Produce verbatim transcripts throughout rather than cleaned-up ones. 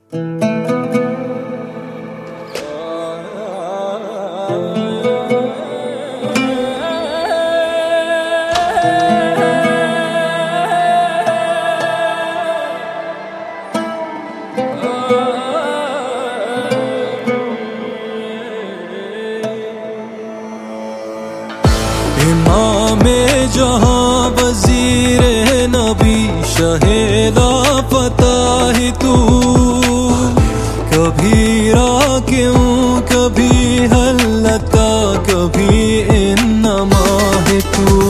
امام جهاں وزیر نبی شاہد فتح تو کبھی را کیوں کبھی حلتا کبھی انما ہے تو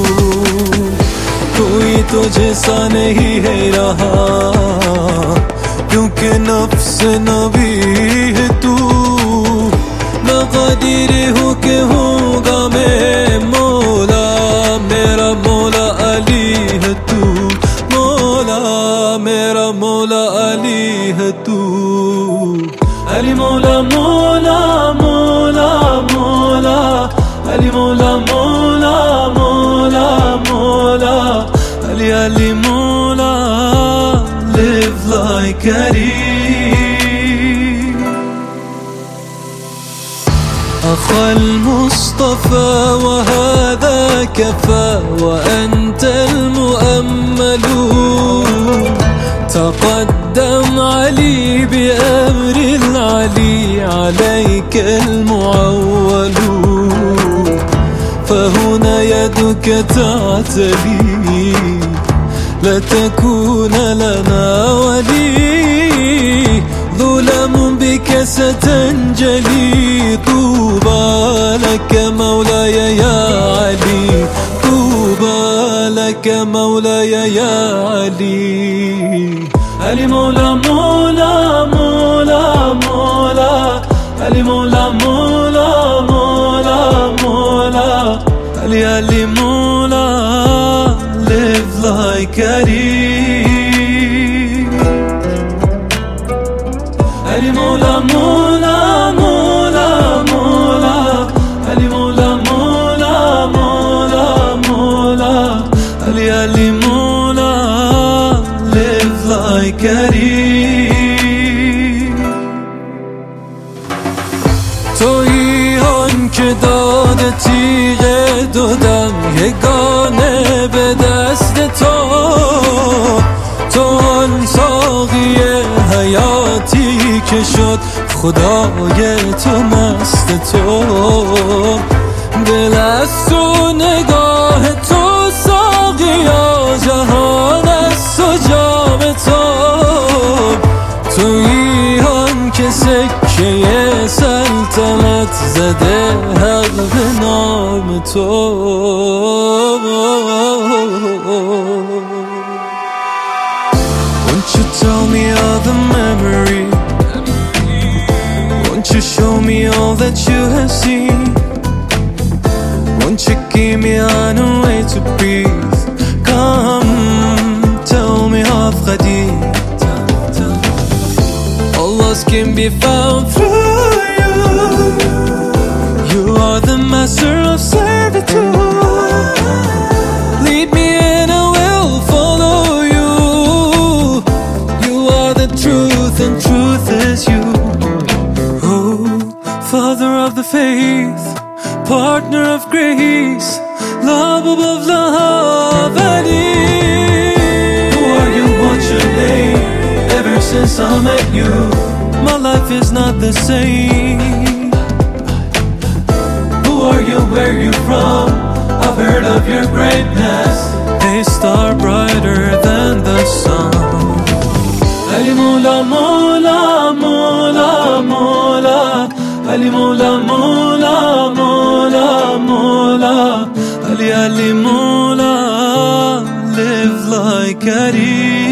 کوئی تجھ سا نہیں ہے رہا کیونکہ نفس نبی ہے تو میں قادر ہوں کہ ہوں گا میں مولا میرا مولا علی ہے تو مولا میرا مولا علی ہے تو علی مولا مولا مولا مولا علی مولا مولا مولا مولا علی علی مولا live like Ali أخا المصطفى وهذا كفى وأنت المؤمل تقدم علي بأمر العلي عليك المعول فهنا يدك تعتلي لتكون لنا ولي ظلم بك ستنجلي طوبى لك مولاي يا علي طوبى لك مولاي يا علي علي مولا مولا مولا مولا علي مولا مولا مولا مولا علي علي مولا live like Ali Ali مولا مولا مولا مولا Ali مولا مولا مولا مولا Ali Ali مولا live like Ali تویی آن که داده تیغ دو دم یگانه به دست تو تو آن ساقی حیاتی که شد خدای تو مست تو دل از تو نگاه تو ساقیا جهان از تو جام تو تویی آن که سکه سلطنت زده حق به نام تو Won't you tell me all the memory Won't you show me all that you have seen Won't you give me on a way to breathe Come tell me of Qadir All lost can be found through you You are the master of servitude Lead me and I will follow you You are the truth and truth is you Oh, Father of the faith Partner of grace Love above love Ali Who are you, what's your name Ever since I met you My life is not the same Who are you, where you from I've heard of your greatness A star brighter than the sun Ali Mola Mola Mola Mola Ali Mola Mola Mola Mola Ali Ali Mola Live like Ali